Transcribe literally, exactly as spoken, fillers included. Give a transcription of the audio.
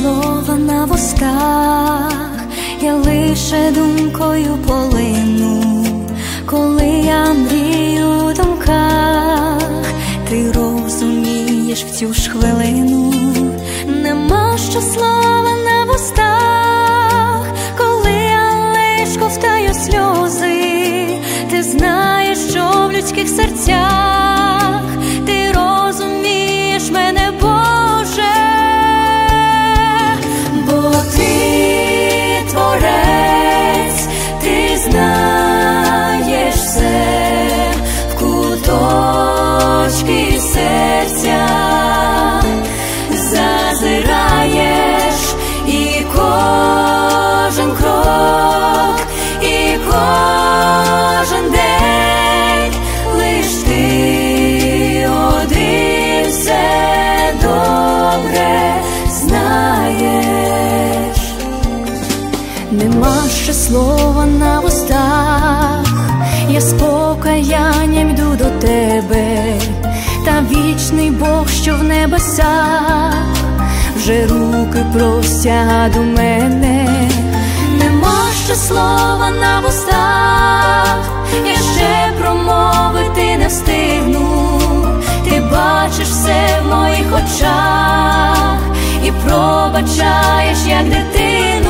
слова на вустах, я лише думкою полину. Коли я мрію у думках, ти розумієш в цю ж хвилину. Нема що слова на вустах, коли я лиш ковтаю сльози. Ти знаєш, що в людських серцях, ти розумієш мене, Боже, бо ти творець, ти знаєш все в куточки серця, зазираєш і кожен крок, і кожен день, лиш ти один все добре знаєш. Нема ще слова на вустах, я з покаянням йду до тебе, та вічний Бог, що в небесах, вже руки простяга до мене. Нема ще слова на вустах, я ще промовити не встигну. Ти бачиш все в моїх очах і пробачаєш, як дитина.